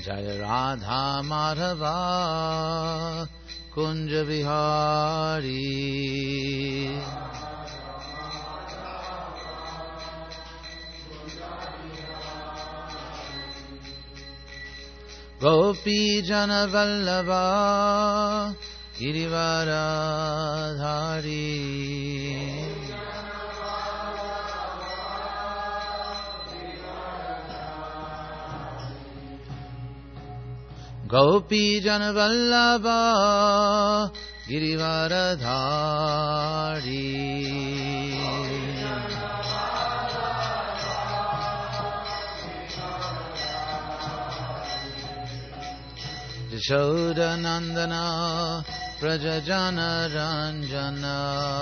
Jaya Radha Madhava Kunja Vihari. Gopi Jana Vallabha Girivaradhari. Gopi Jana Vallabha Girivaradhari. Yashoda Nandana Prajajana Ranjana.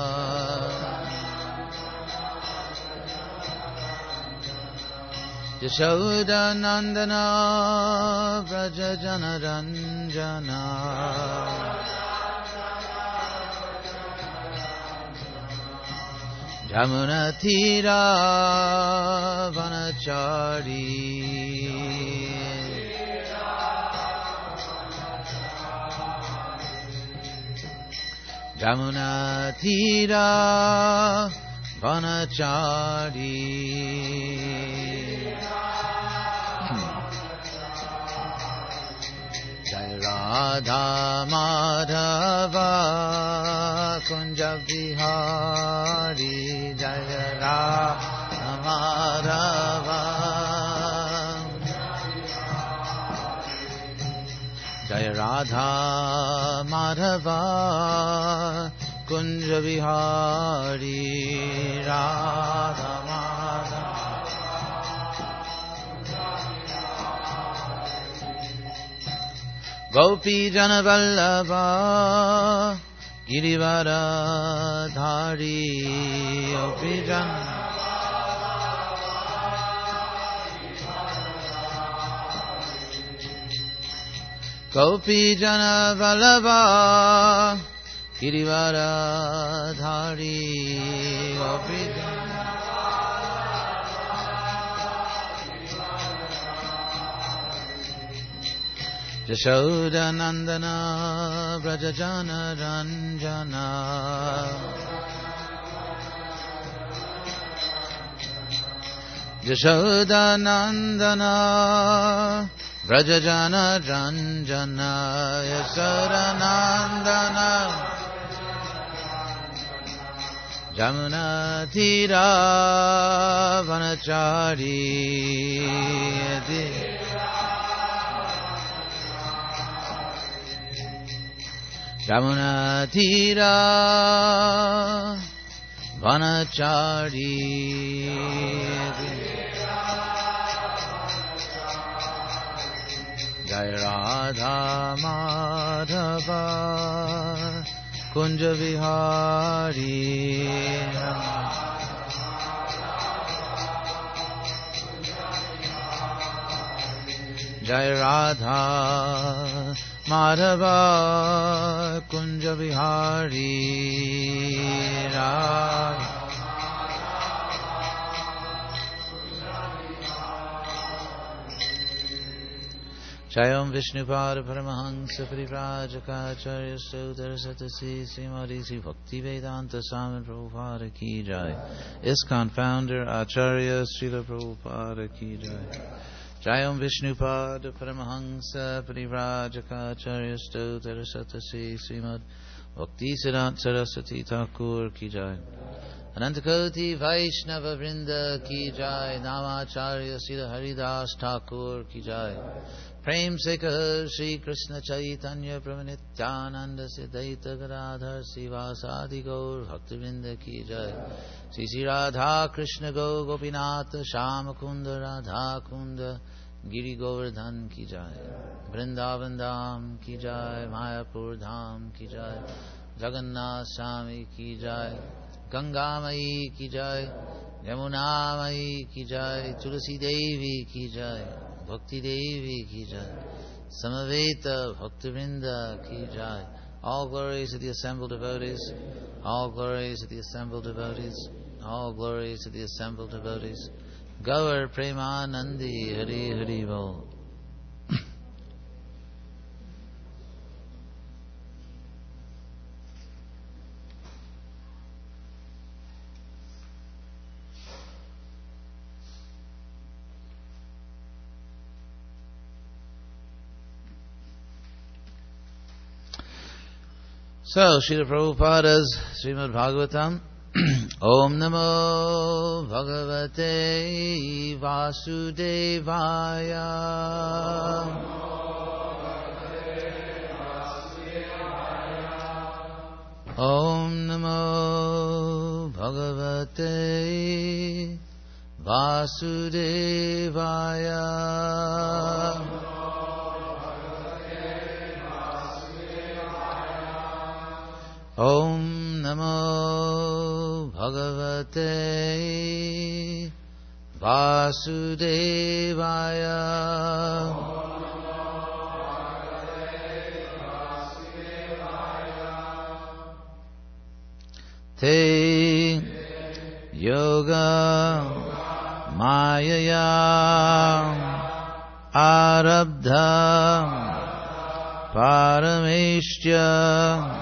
Yashoda Nandana Prajajana Ranjana. Jamuna Tira Vanachari. Jamuna Tira Vanachari. Jai Radha Madhava Kunja Vihari. Jai Radha Madhava. Jai Radha Madhava Kunja Vihari. Radha Madhava. Gopi Jana Vallabha Girivaradhari. Gopi Jana Gopi Jana Vallabha Girivaradhari. Gopi Jana Yashoda Nandana Brajajana Ranjana. Yashoda Nandana Brajajana Ranjana. Yashoda Nandana Jamuna Tira Vanachari. Jamuna Tira Vanachari. Jai Radha Madhava Kunja Vihari. Jai Radha Madhava Kunja Vihari. Radha Jayam Vishnupada Paramahansa Parivrajaka Sudara Satasi Srimati Sri Bhaktivedanta Swami Prabhupada Ki Jai. ISKCON founder Acharya Srila Prabhupada Ki Jai. Jayam Vishnupada Paramahansa Parivrajaka Sudara Satasi Srimati Bhaktisiddhanta Saraswati Thakur Ki Jai. Anantakoti Vaishnava Vrinda Ki Jai. Namacharya Srila Haridas Thakur Ki Jai. Prem se kahar Shri Krishna Chaitanya Prabhu Nityananda Siddhaita Gadadhar Sivasadi Gaur Bhaktivinoda Ki Jai. Sri Sri Radha Krishna Go Gopinatha Shama Kunda Radha Kunda Giri Govardhan Ki Jai. Vrindavan Dham Ki Jai. Mayapur Dham Ki Jai. Jagannath Swami Ki Jai. Ganga Mai Ki Jai. Yamuna Mai Ki Jai. Tulasi Devi Ki Jai. Bhakti Devi Ki Jai. Samaveta Bhaktivinoda Ki Jai. All glories to the assembled devotees. All glories to the assembled devotees. All glories to the assembled devotees. Gaur Premanandi Hari Hari Bol. So, Srila Prabhupada's Srimad Bhagavatam. Om Namo Bhagavate Vasudevaya. Om Namo Bhagavate Vasudevaya. Om Namo Bhagavate Vasudevaya. Te Yoga Mayaya Arabdha Parameshya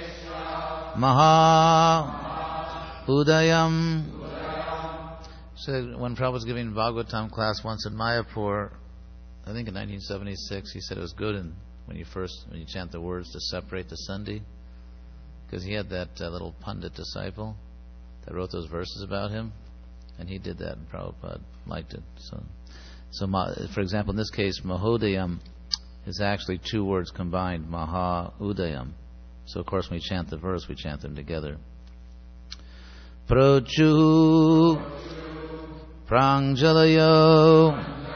Maha Udayam. So when Prabhupada was giving Bhagavatam class once in Mayapur, I think in 1976, he said it was good when you chant the words to separate the Sandhi, because he had that little Pandit disciple that wrote those verses about him, and he did that, and Prabhupada liked it. So for example, in this case, Mahodayam is actually two words combined, Maha Udayam. So, of course, when we chant the verse, we chant them together. Prochu Prangjalayo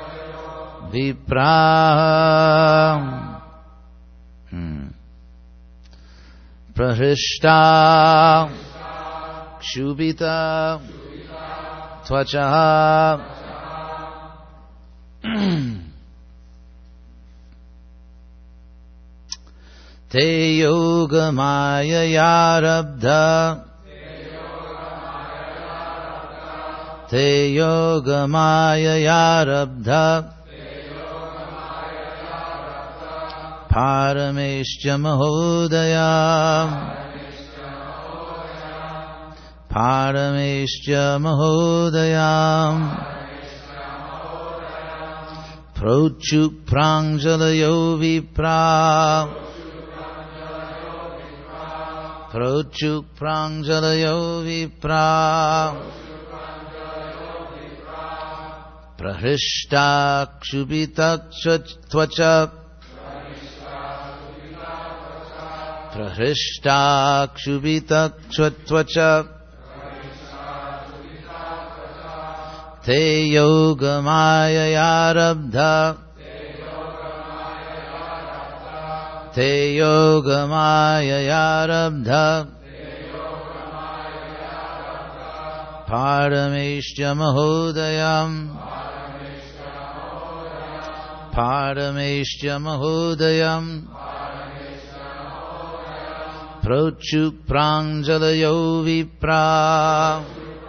Vipra Prahrishta Kshubita Tvacha Te yoga maya yarabdha. Te yoga maya yarabdha. Parameshya mahodaya. Parameshya mahodaya. Prochuk prangjalayo vipra. Prochuk prangjalayo vipra. Prahrishta kshubita tvacha. Prahrishta kshubita tvacha. Te yoga maya yarabdha. Te yoga maya yarabdha. Parameshya mahodayam. Parameshya mahodayam. Prochuk prangjalayo vipra.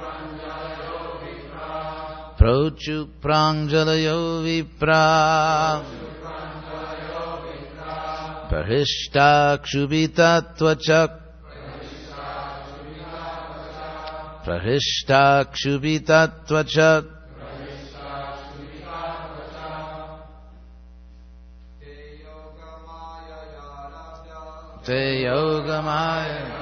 Prochuk prangjalayo vipra. Prahrishta kshubita tvachak. Prahrishta kshubita tvachak. Te yoga maya.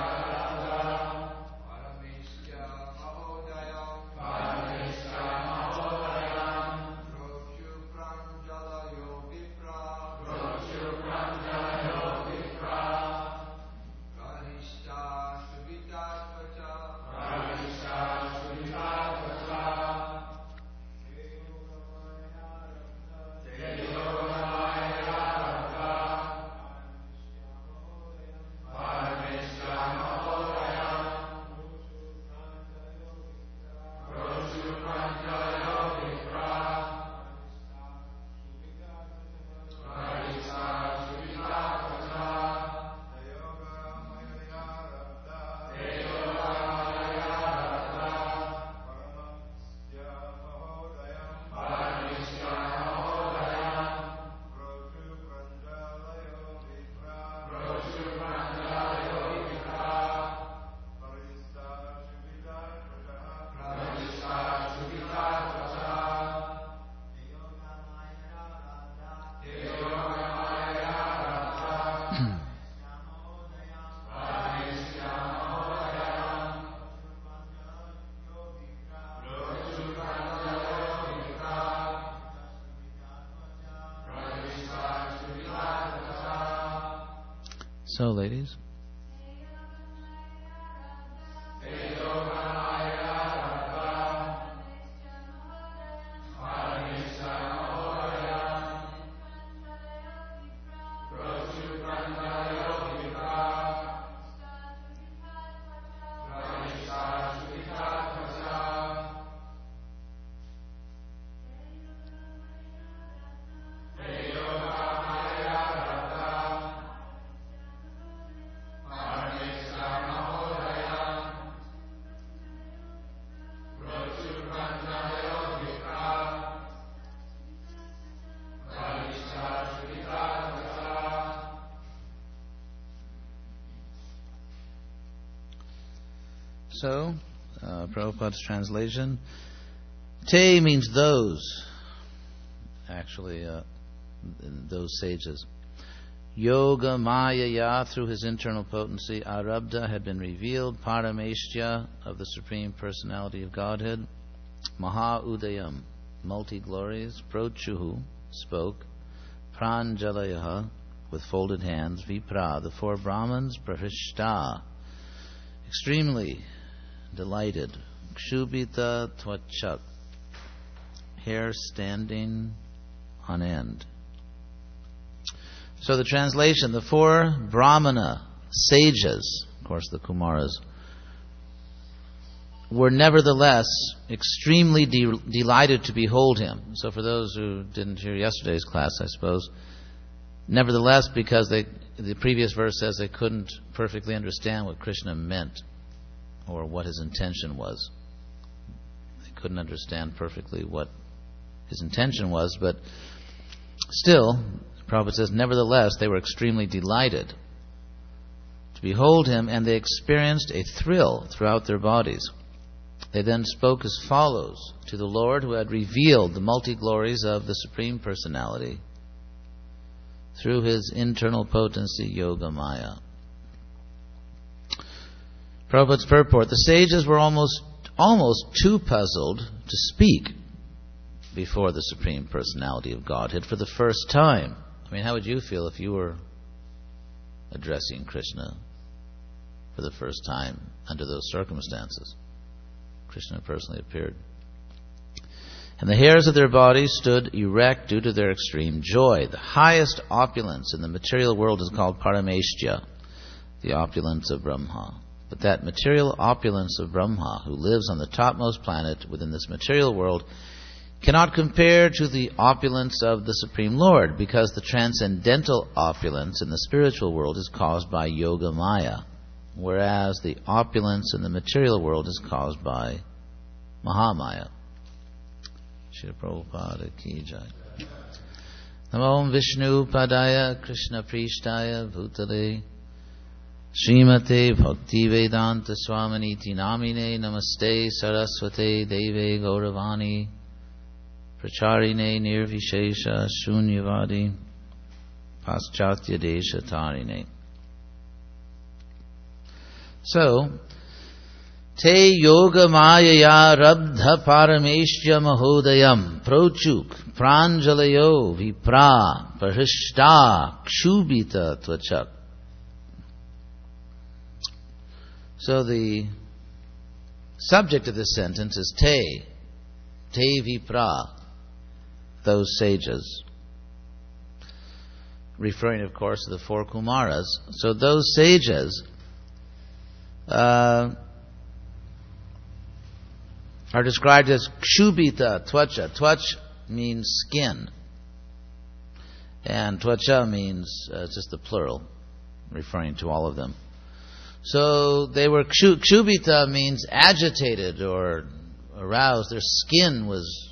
So, ladies. So, Prabhupada's translation. Te means those. Actually, those sages. Yoga Maya, through his internal potency, Arabdha had been revealed, Parameshtya, of the Supreme Personality of Godhead, Maha Udayam, multi-glories, Prochuhu, spoke, Pranjalayaha, with folded hands, Vipra, the four Brahmins, Prahishta, extremely delighted, Kshubita Tvachak, hair standing on end. So the translation, the four Brahmana sages, of course the Kumaras, were nevertheless extremely delighted to behold him. So for those who didn't hear yesterday's class, I suppose, nevertheless, because the previous verse says they couldn't perfectly understand what Krishna meant or what his intention was. They couldn't understand perfectly what his intention was, but still, the Prabhupada says, nevertheless, they were extremely delighted to behold him, and they experienced a thrill throughout their bodies. They then spoke as follows to the Lord, who had revealed the multi-glories of the Supreme Personality through his internal potency, Yoga Maya. Prabhupada's purport. The sages were almost too puzzled to speak before the Supreme Personality of Godhead for the first time. I mean, how would you feel if you were addressing Krishna for the first time under those circumstances? Krishna personally appeared. And the hairs of their bodies stood erect due to their extreme joy. The highest opulence in the material world is called Parameshtya, the opulence of Brahma. But that material opulence of Brahma, who lives on the topmost planet within this material world, cannot compare to the opulence of the Supreme Lord, because the transcendental opulence in the spiritual world is caused by Yoga Maya, whereas the opulence in the material world is caused by Mahamaya. Srila Prabhupada Ki Jai. Namo Vishnu Padaya Krishna Prishtaya Bhutale Srimate Bhakti Vedanta Swaminiti Namine Namaste Saraswate Deve Gauravani Pracharine Nirvishesha Shunyavadi Paschatya Desha Tarine. So, Te Yoga Mayaya Rabdha Parameshya Mahodayam Prochuk Pranjalayo Vipra Prahishta Kshubita Tvachak. So the subject of this sentence is Te Vipra, those sages, referring of course to the four Kumaras. So those sages are described as Kshubita Tvacha. Tvach means skin, and Tvacha means just the plural, referring to all of them. So they were Kshubita means agitated or aroused. Their skin was,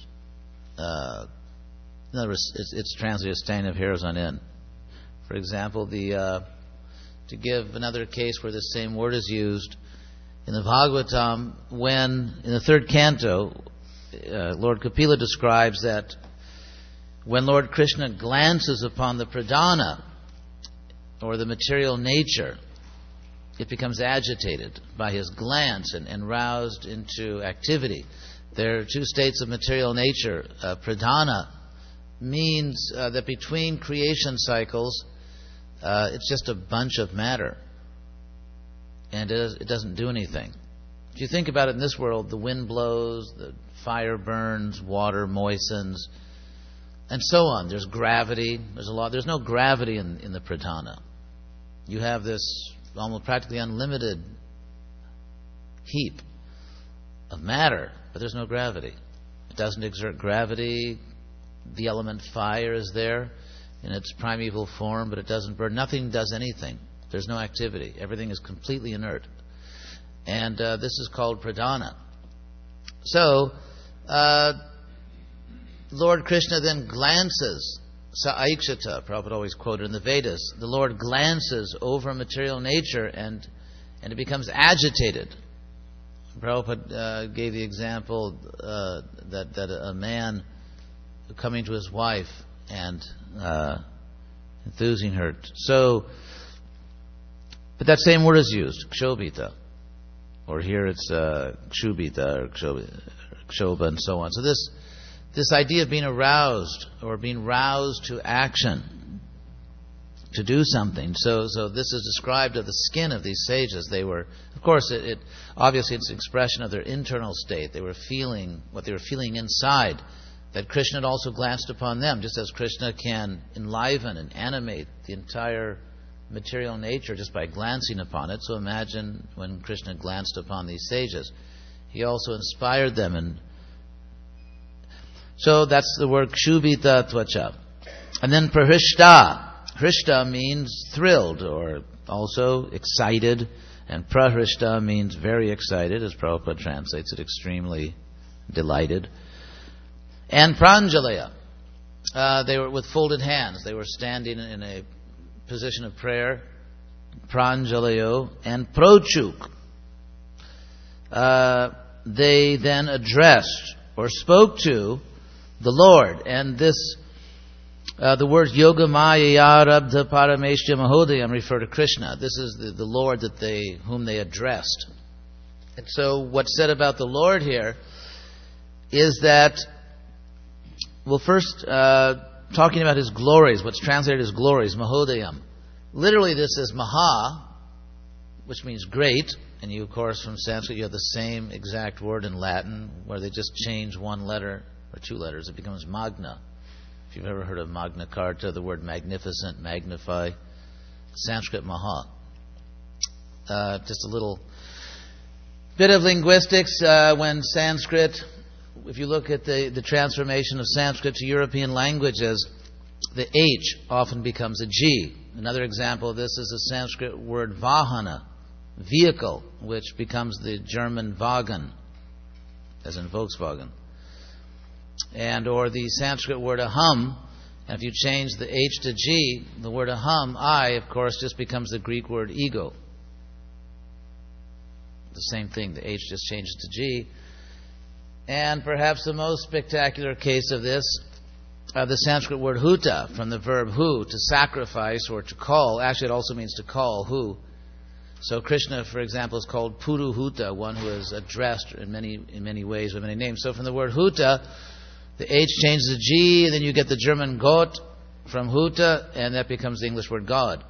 in other words, it's translated as standing of hairs on end. For example, to give another case where the same word is used, in the Bhagavatam, when in the third canto, Lord Kapila describes that when Lord Krishna glances upon the pradhana, or the material nature, it becomes agitated by his glance and roused into activity. There are two states of material nature. Pradhana means that between creation cycles, it's just a bunch of matter. And it doesn't do anything. If you think about it in this world, the wind blows, the fire burns, water moistens, and so on. There's gravity. There's no gravity in the pradhana. You have this almost practically unlimited heap of matter, but there's no gravity. It doesn't exert gravity. The element fire is there in its primeval form, but it doesn't burn. Nothing does anything. There's no activity. Everything is completely inert. And this is called pradhana. So, Lord Krishna then glances, Saikshata, Prabhupada always quoted in the Vedas, the Lord glances over material nature and it becomes agitated. Prabhupada gave the example that a man coming to his wife and enthusing her. So, but that same word is used, kshobita. Or here it's kshubita or kshoba and so on. So this idea of being aroused or being roused to action, to do something. So this is described of the skin of these sages. They were, of course, it obviously it's an expression of their internal state. They were feeling what they were feeling inside. That Krishna had also glanced upon them, just as Krishna can enliven and animate the entire material nature just by glancing upon it. So imagine when Krishna glanced upon these sages, he also inspired them, and so that's the word kshubita tvacha. And then prahrishta. Hrishta means thrilled or also excited, and prahrishta means very excited, as Prabhupada translates it, extremely delighted. And pranjalaya. They were with folded hands. They were standing in a position of prayer. Pranjalayo. And prochuk. They then addressed or spoke to the Lord. And this, the word Yogamaya Rabdha Parameshya Mahodayam refer to Krishna. This is the Lord whom they addressed. And so what's said about the Lord here is that, well, first, talking about His glories, what's translated as glories, Mahodayam. Literally this is Maha, which means great, and you, of course, from Sanskrit, you have the same exact word in Latin, where they just change one letter, or two letters, it becomes Magna. If you've ever heard of Magna Carta, the word magnificent, magnify, Sanskrit Maha. Just a little bit of linguistics, when Sanskrit, if you look at the transformation of Sanskrit to European languages, the H often becomes a G. Another example of this is the Sanskrit word vahana, vehicle, which becomes the German Wagen, as in Volkswagen. Or the Sanskrit word aham, and if you change the H to G, the word aham, I, of course, just becomes the Greek word ego. The same thing, the H just changes to G. And perhaps the most spectacular case of this, the Sanskrit word huta, from the verb hu, to sacrifice or to call. Actually, it also means to call, hu. So Krishna, for example, is called Puruhuta, one who is addressed in many ways with many names. So from the word huta, the H changes to G, and then you get the German Gott from huta, and that becomes the English word God.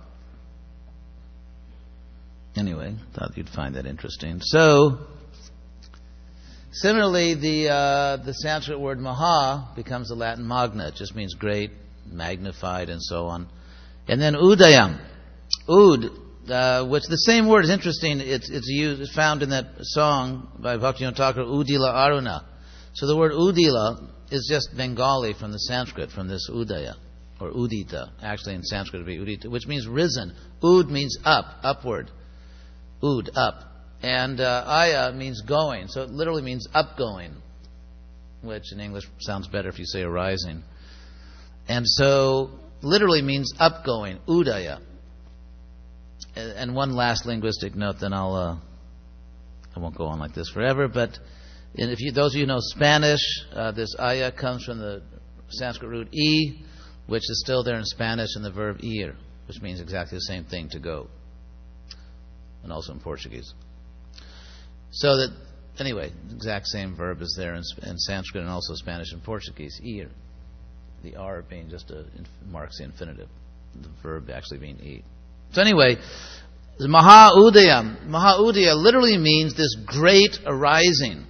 Anyway, thought you'd find that interesting. So, similarly, the Sanskrit word maha becomes the Latin magna. It just means great, magnified, and so on. And then udayam. Which the same word is interesting. It's found in that song by Bhaktivinoda Thakur, Udila Aruna. So the word udila is just Bengali from the Sanskrit, from this udaya, or udita. Actually in Sanskrit it would be udita, which means risen. Ud means up, upward. Ud, up. And aya means going. So it literally means upgoing, which in English sounds better if you say arising. And so literally means upgoing, udaya. And one last linguistic note, then I won't go on like this forever, but those of you who know Spanish, this aya comes from the Sanskrit root e, which is still there in Spanish in the verb ir, which means exactly the same thing, to go. And also in Portuguese. So that, anyway, the exact same verb is there in Sanskrit and also Spanish and Portuguese, ir. The r being just marks the infinitive. the verb actually being eat. So anyway, Maha-udaya literally means this great arising.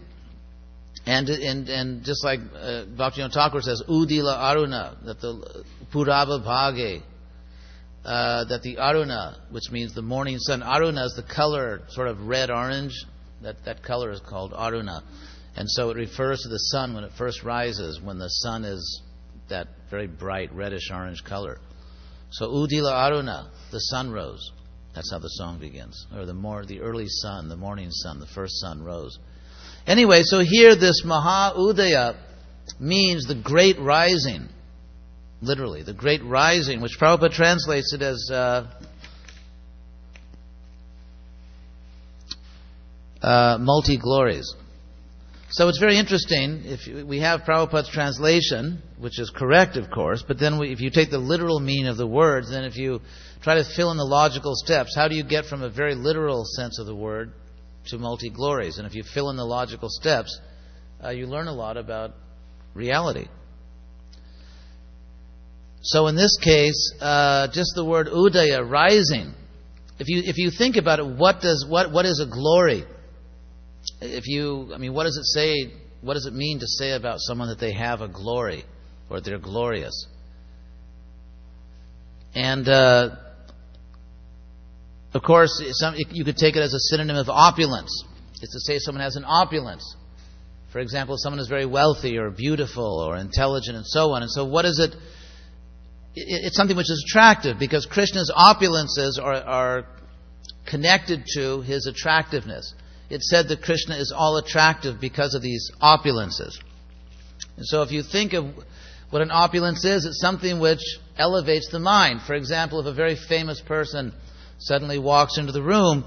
And just like Bhaktivinoda Thakur says, Udila Aruna, that the Purava Bhage, that the Aruna, which means the morning sun, Aruna is the color, sort of red-orange, that color is called Aruna. And so it refers to the sun when it first rises, when the sun is that very bright reddish-orange color. So Udila Aruna, the sun rose. That's how the song begins. Or the early sun, the morning sun, the first sun rose. Anyway, so here this Maha-udaya means the great rising. Literally, the great rising, which Prabhupada translates it as multi-glories. So it's very interesting. If we have Prabhupada's translation, which is correct, of course, but then if you take the literal meaning of the words, then if you try to fill in the logical steps, how do you get from a very literal sense of the word to multi-glories? And if you fill in the logical steps, you learn a lot about reality. So in this case, just the word udaya, rising. If you think about it, what is a glory? What does it say? What does it mean to say about someone that they have a glory or they're glorious? And of course, you could take it as a synonym of opulence. It's to say someone has an opulence. For example, someone is very wealthy or beautiful or intelligent and so on. And so what is it? It's something which is attractive because Krishna's opulences are connected to his attractiveness. It's said that Krishna is all attractive because of these opulences. And so if you think of what an opulence is, it's something which elevates the mind. For example, if a very famous person suddenly walks into the room,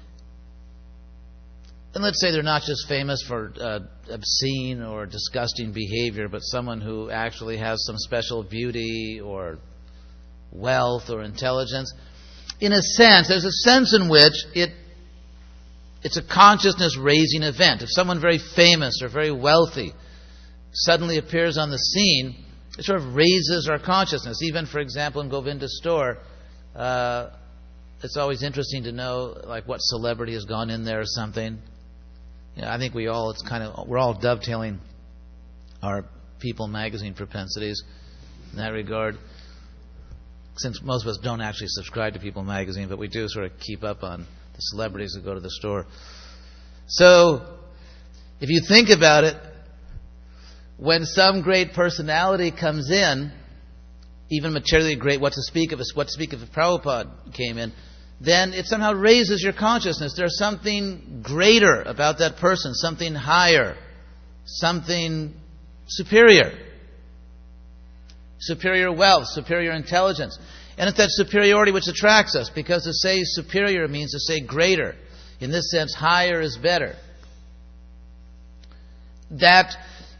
and let's say they're not just famous for obscene or disgusting behavior, but someone who actually has some special beauty or wealth or intelligence, in a sense, there's a sense in which it's a consciousness-raising event. If someone very famous or very wealthy suddenly appears on the scene, it sort of raises our consciousness. Even, for example, in Govinda's store, it's always interesting to know, like, what celebrity has gone in there or something. I think we're all dovetailing our People magazine propensities in that regard. Since most of us don't actually subscribe to People magazine, but we do sort of keep up on the celebrities who go to the store. So, if you think about it, when some great personality comes in, even materially great, what to speak of if Prabhupada came in, then it somehow raises your consciousness. There's something greater about that person, something higher, something superior. Superior wealth, superior intelligence. And it's that superiority which attracts us, because to say superior means to say greater. In this sense, higher is better. That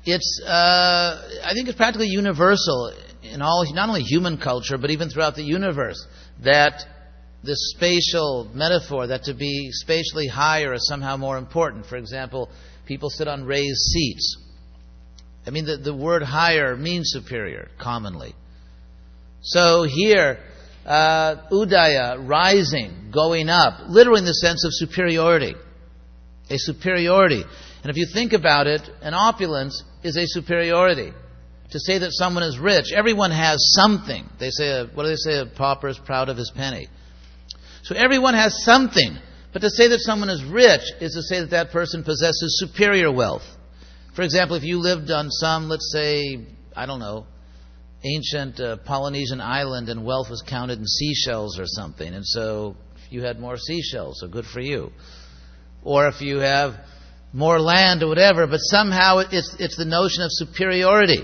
I think it's practically universal in all, not only human culture, but even throughout the universe, that this spatial metaphor, that to be spatially higher is somehow more important. For example, people sit on raised seats. I mean, the word higher means superior, commonly. So here, udaya, rising, going up, literally in the sense of superiority. A superiority. And if you think about it, an opulence is a superiority. To say that someone is rich, everyone has something. They say, what do they say? A pauper is proud of his penny. So everyone has something. But to say that someone is rich is to say that that person possesses superior wealth. For example, if you lived on some, let's say, I don't know, ancient Polynesian island and wealth was counted in seashells or something, and so you had more seashells, so good for you. Or if you have more land or whatever, but somehow it's the notion of superiority.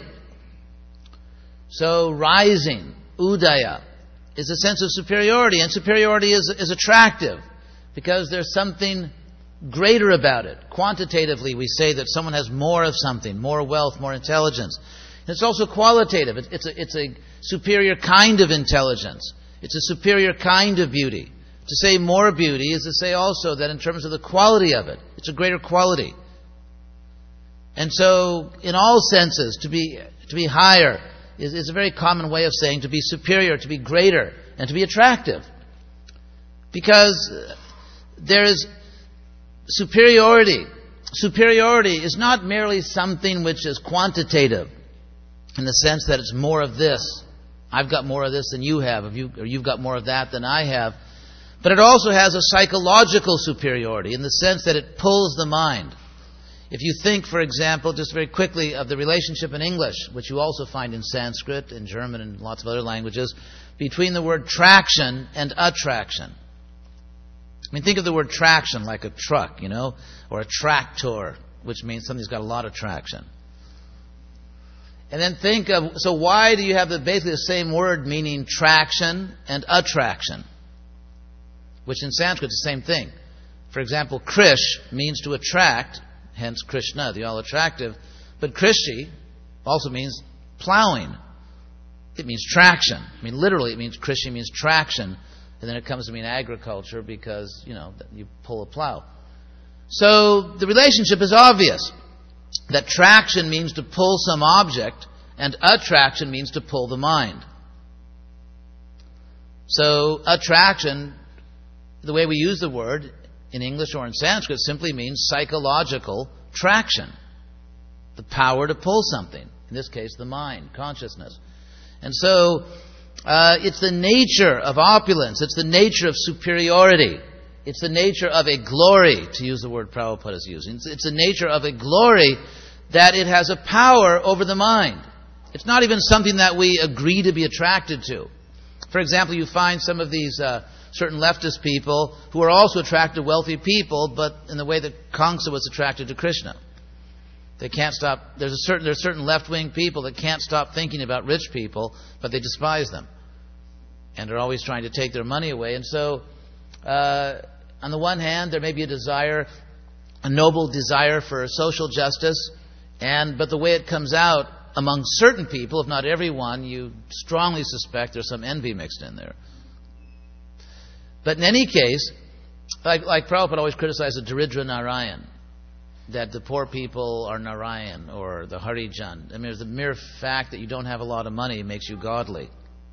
So rising, udaya, is a sense of superiority, and superiority is attractive because there's something greater about it. Quantitatively, we say that someone has more of something, more wealth, more intelligence. And it's also qualitative. It's a superior kind of intelligence. It's a superior kind of beauty. To say more beauty is to say also that in terms of the quality of it, it's a greater quality. And so, in all senses, to be higher is a very common way of saying to be superior, to be greater. and to be attractive. Because there is superiority. Superiority is not merely something which is quantitative, in the sense that it's more of this. I've got more of this than you have, or you've got more of that than I have. But it also has a psychological superiority, in the sense that it pulls the mind. If you think, for example, just very quickly, of the relationship in English, which you also find in Sanskrit, in German, and lots of other languages, between the word traction and attraction. I mean, think of the word traction like a truck, or a tractor, which means something's got a lot of traction. And then think of, so why do you have basically the same word meaning traction and attraction? Which in Sanskrit is the same thing. For example, Krish means to attract, hence Krishna, the all-attractive. But Krishi also means plowing. It means traction. I mean, literally, it means Krishi means traction. And then it comes to mean agriculture because, you pull a plow. So the relationship is obvious. That traction means to pull some object, and attraction means to pull the mind. So attraction, the way we use the word in English or in Sanskrit, simply means psychological traction. The power to pull something. In this case, the mind, consciousness. And so it's the nature of opulence. It's the nature of superiority. It's the nature of a glory, to use the word Prabhupada is using. It's the nature of a glory that it has a power over the mind. It's not even something that we agree to be attracted to. For example, you find some of these certain leftist people who are also attracted to wealthy people, but in the way that Kamsa was attracted to Krishna. They can't stop. There's certain left-wing people that can't stop thinking about rich people, but they despise them, and are always trying to take their money away. And so, on the one hand, there may be a noble desire for social justice, but the way it comes out among certain people, if not everyone, you strongly suspect there's some envy mixed in there. But in any case, like Prabhupada always criticized the Daridra Narayan, that the poor people are Narayan or the Harijan. I mean, the mere fact that you don't have a lot of money makes you godly.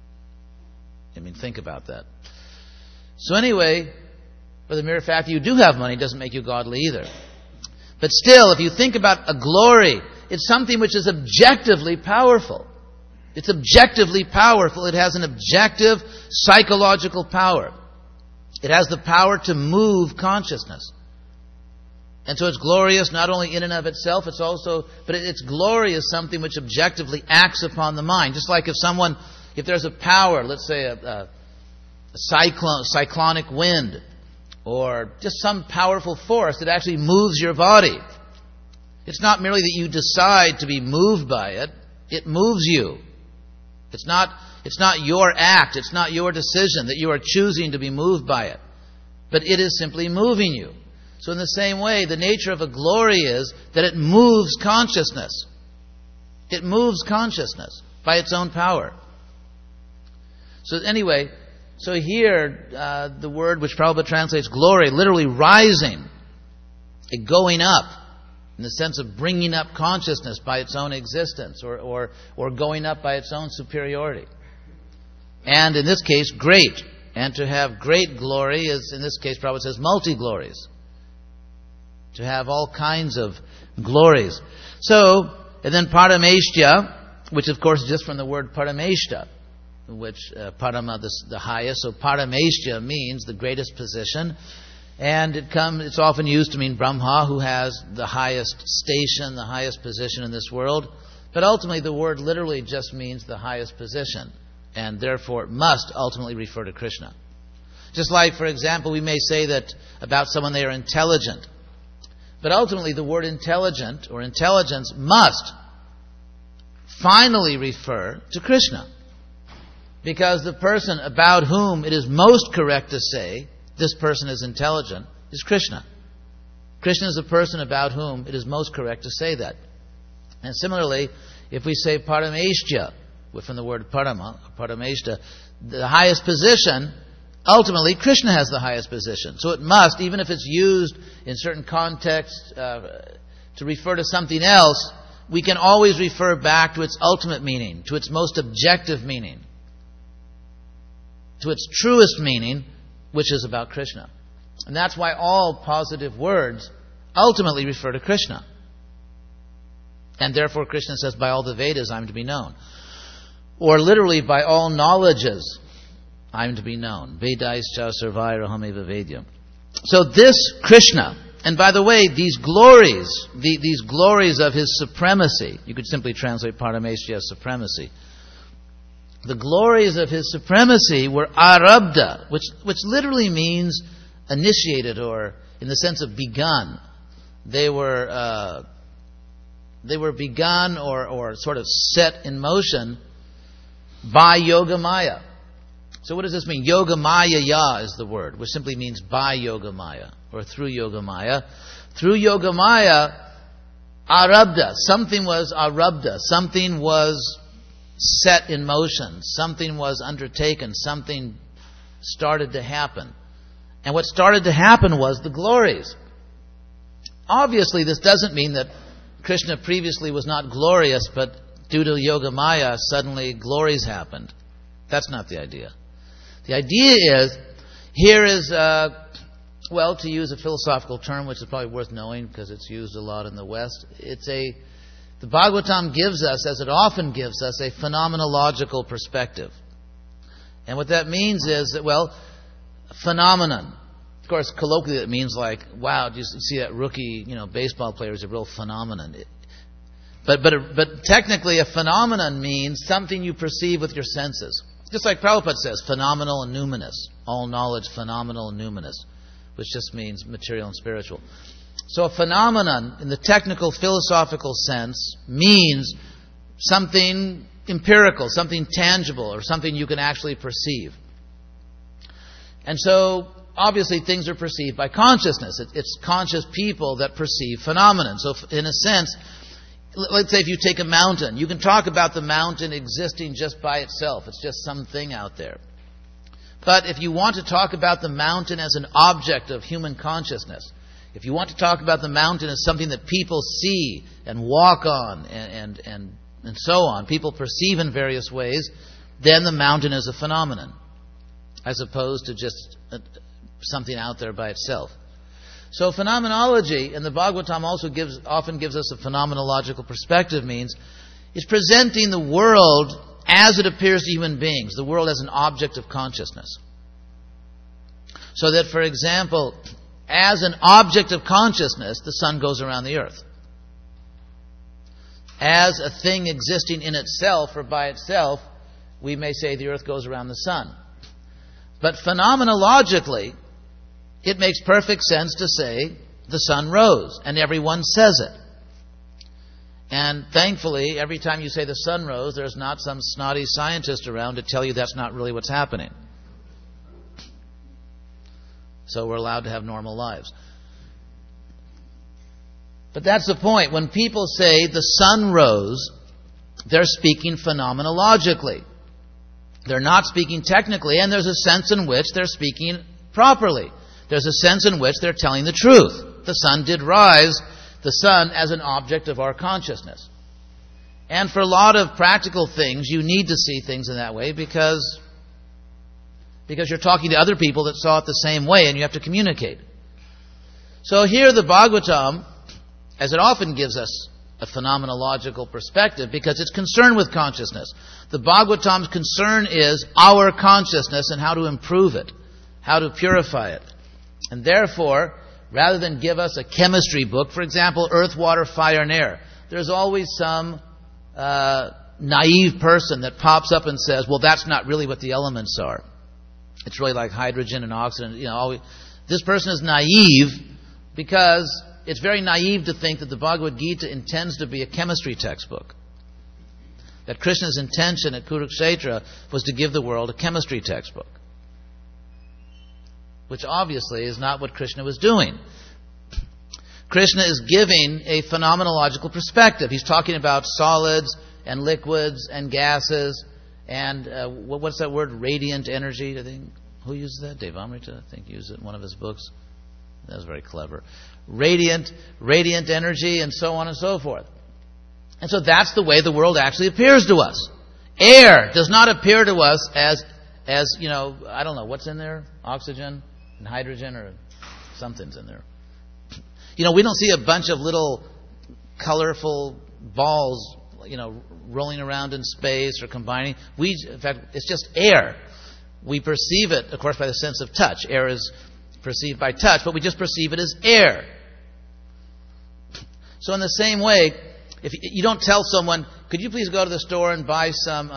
I mean, think about that. So anyway, but the mere fact that you do have money doesn't make you godly either. But still, if you think about a glory, it's something which is objectively powerful. It's objectively powerful. It has an objective psychological power. It has the power to move consciousness. And so it's glorious not only in and of itself, but its glory is something which objectively acts upon the mind. Just like if there's a power, let's say a cyclonic wind, or just some powerful force that actually moves your body. It's not merely that you decide to be moved by it, it moves you. It's not your act, it's not your decision that you are choosing to be moved by it, but it is simply moving you. So in the same way, the nature of a glory is that it moves consciousness. It moves consciousness by its own power. So anyway, here, the word which Prabhupada translates glory, literally rising, a going up, in the sense of bringing up consciousness by its own existence, or going up by its own superiority. And in this case, great. And to have great glory is, in this case, Prabhupada says, multi-glories. To have all kinds of glories. So, and then Parameshtya, which of course is just from the word Parameshta, which Parama, the highest. So Parameshtya means the greatest position. And it's often used to mean Brahma, who has the highest station, the highest position in this world. But ultimately the word literally just means the highest position. And therefore it must ultimately refer to Krishna. Just like, for example, we may say that about someone they are intelligent. But ultimately the word intelligent or intelligence must finally refer to Krishna. Because the person about whom it is most correct to say, this person is intelligent, is Krishna. Krishna is the person about whom it is most correct to say that. And similarly, if we say Parameshtya, from the word Parama, Parameshta, the highest position, ultimately Krishna has the highest position. So it must, even if it's used in certain contexts to refer to something else, we can always refer back to its ultimate meaning, to its most objective meaning. to its truest meaning, which is about Krishna. And that's why all positive words ultimately refer to Krishna. And therefore Krishna says, by all the Vedas I'm to be known. Or literally, by all knowledges I'm to be known. Vedaischa sarvairahameva vedyam. So this Krishna, and by the way, these glories of his supremacy, you could simply translate Parameshvara as supremacy. The glories of his supremacy were arabdha, which literally means initiated, or in the sense of begun. They were begun or sort of set in motion by Yoga Maya. So what does this mean? Yoga Maya ya is the word, which simply means by Yoga Maya or through Yoga Maya. Through Yoga Maya, arabdha, something was arabdha, something was set in motion, something was undertaken, something started to happen. And what started to happen was the glories. Obviously, this doesn't mean that Krishna previously was not glorious, but due to Yoga Maya, suddenly glories happened. That's not the idea. The idea is, here is, to use a philosophical term, which is probably worth knowing because it's used a lot in the West, the Bhagavatam gives us, as it often gives us, a phenomenological perspective. And what that means is that, phenomenon. Of course, colloquially it means like, wow, you see that rookie, baseball player is a real phenomenon. But technically a phenomenon means something you perceive with your senses. Just like Prabhupada says, phenomenal and numinous. All knowledge, phenomenal and numinous. Which just means material and spiritual. So a phenomenon, in the technical, philosophical sense, means something empirical, something tangible, or something you can actually perceive. And so, obviously, things are perceived by consciousness. It's conscious people that perceive phenomena. So, in a sense, let's say if you take a mountain, you can talk about the mountain existing just by itself. It's just something out there. But if you want to talk about the mountain as an object of human consciousness, if you want to talk about the mountain as something that people see and walk on and so on, people perceive in various ways, then the mountain is a phenomenon, as opposed to just something out there by itself. So phenomenology, and the Bhagavatam also often gives us a phenomenological perspective, means it's presenting the world as it appears to human beings, the world as an object of consciousness. So that, for example, as an object of consciousness, the sun goes around the earth. As a thing existing in itself or by itself, we may say the earth goes around the sun. But phenomenologically, it makes perfect sense to say the sun rose, and everyone says it. And thankfully, every time you say the sun rose, there's not some snotty scientist around to tell you that's not really what's happening. So we're allowed to have normal lives. But that's the point. When people say the sun rose, they're speaking phenomenologically. They're not speaking technically, and there's a sense in which they're speaking properly. There's a sense in which they're telling the truth. The sun did rise, the sun as an object of our consciousness. And for a lot of practical things, you need to see things in that way because you're talking to other people that saw it the same way and you have to communicate. So here the Bhagavatam, as it often gives us a phenomenological perspective, because it's concerned with consciousness. The Bhagavatam's concern is our consciousness and how to improve it, how to purify it. And therefore, rather than give us a chemistry book, for example, earth, water, fire, and air, there's always some naive person that pops up and says, well, that's not really what the elements are. It's really like hydrogen and oxygen. This person is naive because it's very naive to think that the Bhagavad Gita intends to be a chemistry textbook. That Krishna's intention at Kurukshetra was to give the world a chemistry textbook. Which obviously is not what Krishna was doing. Krishna is giving a phenomenological perspective. He's talking about solids and liquids and gases and what's that word? Radiant energy, I think. Who uses that? Dave Amrita, I think, used it in one of his books. That was very clever. Radiant energy, and so on and so forth. And so that's the way the world actually appears to us. Air does not appear to us as as, I don't know, what's in there? Oxygen and hydrogen or something's in there. We don't see a bunch of little colorful balls, rolling around in space or combining. In fact, it's just air. We perceive it, of course, by the sense of touch. Air is perceived by touch, but we just perceive it as air. So in the same way, if you don't tell someone, could you please go to the store and buy some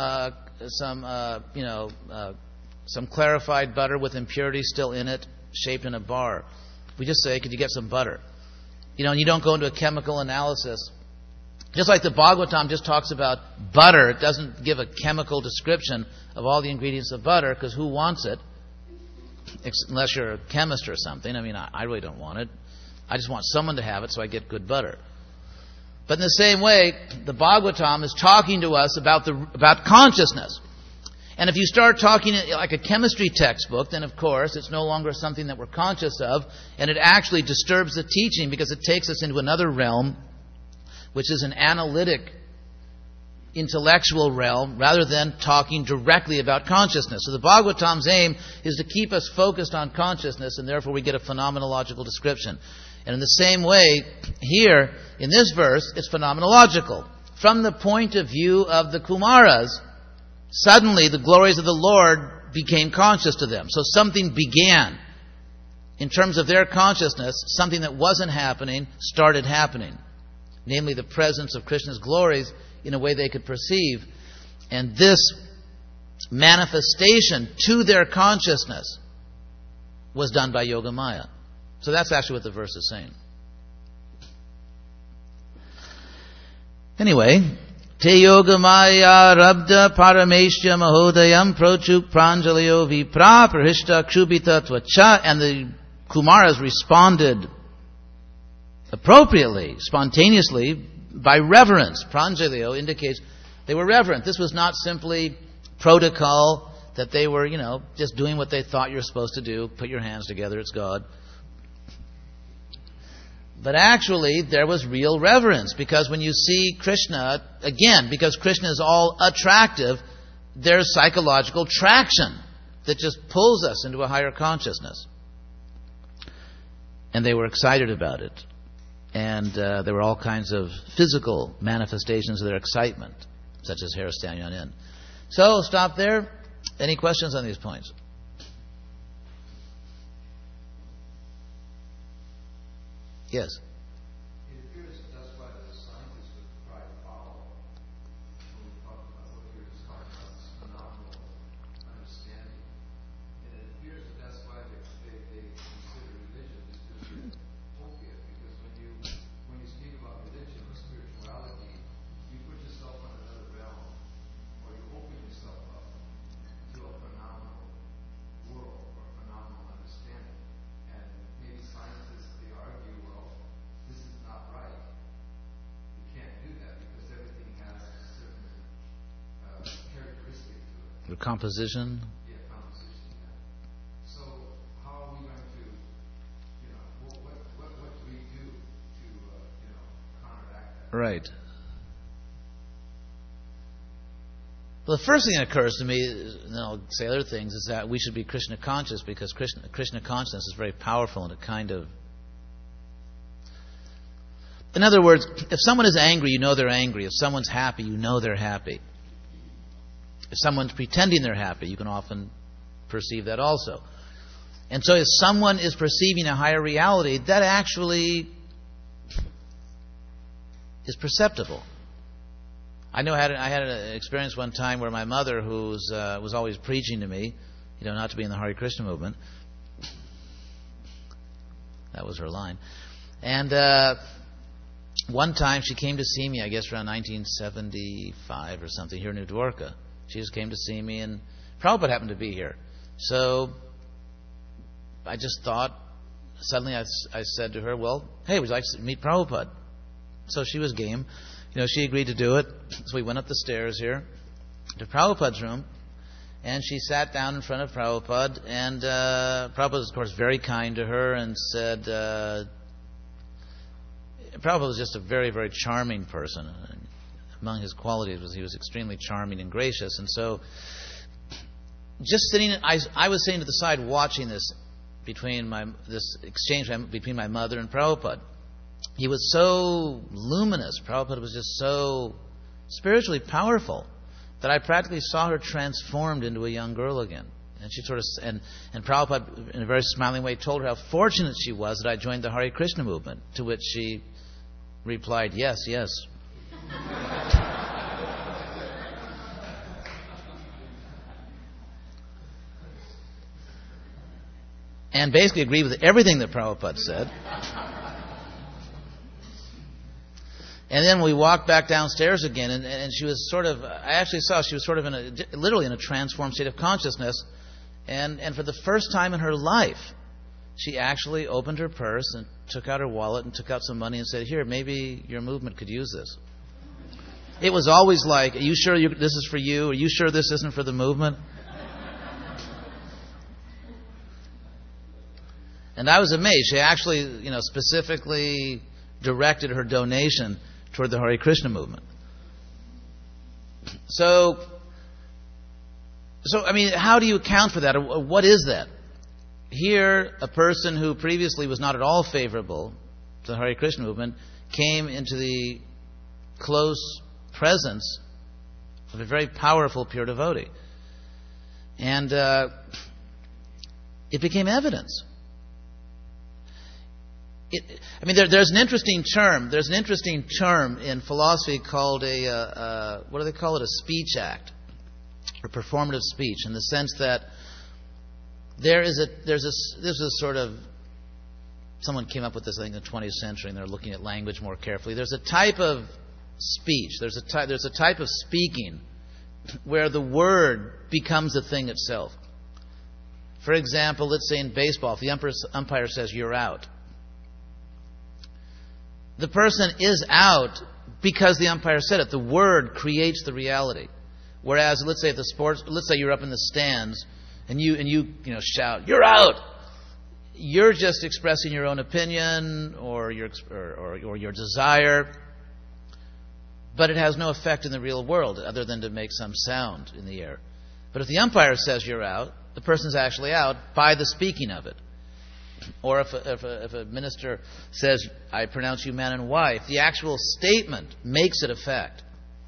clarified butter with impurities still in it, shaped in a bar. We just say, could you get some butter? And you don't go into a chemical analysis. Just like the Bhagavatam just talks about butter, it doesn't give a chemical description of all the ingredients of butter, because who wants it? Unless you're a chemist or something. I really don't want it. I just want someone to have it so I get good butter. But in the same way, the Bhagavatam is talking to us about consciousness. And if you start talking like a chemistry textbook, then of course it's no longer something that we're conscious of, and it actually disturbs the teaching because it takes us into another realm, which is an analytic, intellectual realm, rather than talking directly about consciousness. So the Bhagavatam's aim is to keep us focused on consciousness, and therefore we get a phenomenological description. And in the same way, here, in this verse, it's phenomenological. From the point of view of the Kumaras, suddenly the glories of the Lord became conscious to them. So something began. In terms of their consciousness, something that wasn't happening started happening. Namely, the presence of Krishna's glories in a way they could perceive. And this manifestation to their consciousness was done by Yogamaya. So that's actually what the verse is saying. Anyway, Te Yogamaya Rabda Parameshya Mahodayam Prochuk Pranjaliyo Vipra Prahishta Kshubita Tvacha. And the Kumaras responded appropriately, spontaneously, by reverence. Pranjaliyo indicates they were reverent. This was not simply protocol that they were, just doing what they thought you're supposed to do. Put your hands together, it's God. But actually, there was real reverence, because when you see Krishna, again, because Krishna is all attractive, there's psychological traction that just pulls us into a higher consciousness. And they were excited about it. And there were all kinds of physical manifestations of their excitement, such as hair standing on end. So, stop there. Any questions on these points? Yes. It appears that's why the scientists would try to follow when we talk about what you're just talking about, this phenomenal understanding. And it appears that that's why they consider religion is just an opiate, because when you speak about religion or spirituality, you put yourself on another realm, or you open yourself up to a phenomenal world or phenomenal understanding. And maybe scientists, they argue, well, this is not right. You can't do that because everything has a certain characteristic to it. The composition? Yeah, composition. Yeah. So how are we going to, what do we do to, counteract that? Right. Well, the first thing that occurs to me, and then I'll say other things, is that we should be Krishna conscious, because Krishna consciousness is very powerful and it kind of... In other words, if someone is angry, you know they're angry. If someone's happy, you know they're happy. If someone's pretending they're happy, you can often perceive that also. And so if someone is perceiving a higher reality, that actually is perceptible. I know I had an experience one time where my mother, who was always preaching to me, not to be in the Hare Krishna movement. That was her line. And one time she came to see me, I guess around 1975 or something, here in New Dwarka. She just came to see me, and Prabhupada happened to be here. So I just thought, suddenly I said to her, well, hey, would you like to meet Prabhupada? So she was game. She agreed to do it. So we went up the stairs here to Prabhupada's room, and she sat down in front of Prabhupada, and Prabhupada was, of course, very kind to her and said, Prabhupada was just a very, very charming person. Among his qualities was he was extremely charming and gracious. And so just sitting, I was sitting to the side watching this exchange between my mother and Prabhupada. He was so luminous. Prabhupada was just so spiritually powerful that I practically saw her transformed into a young girl again. And she and Prabhupada, in a very smiling way, told her how fortunate she was that I joined the Hare Krishna movement, to which she replied, yes, yes. And basically agreed with everything that Prabhupada said. And then we walked back downstairs again, and she was sort of, I actually saw she was sort of literally in a transformed state of consciousness. And for the first time in her life, she actually opened her purse and took out her wallet and took out some money and said, here, maybe your movement could use this. It was always like, are you sure this is for you? Are you sure this isn't for the movement? And I was amazed. She actually, specifically directed her donation toward the Hare Krishna movement. So, I mean, how do you account for that? Or what is that? Here, a person who previously was not at all favorable to the Hare Krishna movement came into the close presence of a very powerful pure devotee. And it became evidence. There's an interesting term. There's an interesting term in philosophy called what do they call it? A speech act, or performative speech, in the sense that this is sort of, someone came up with this, I think, in the 20th century, and they're looking at language more carefully. There's a type of speech. There's a type of speaking where the word becomes the thing itself. For example, let's say in baseball, if the umpire says you're out, the person is out because the umpire said it. The word creates the reality. Whereas, let's say you're up in the stands and you shout, "You're out!" You're just expressing your own opinion or your desire, but it has no effect in the real world other than to make some sound in the air. But if the umpire says you're out, the person's actually out by the speaking of it. Or if a minister says, I pronounce you man and wife, the actual statement makes it effect.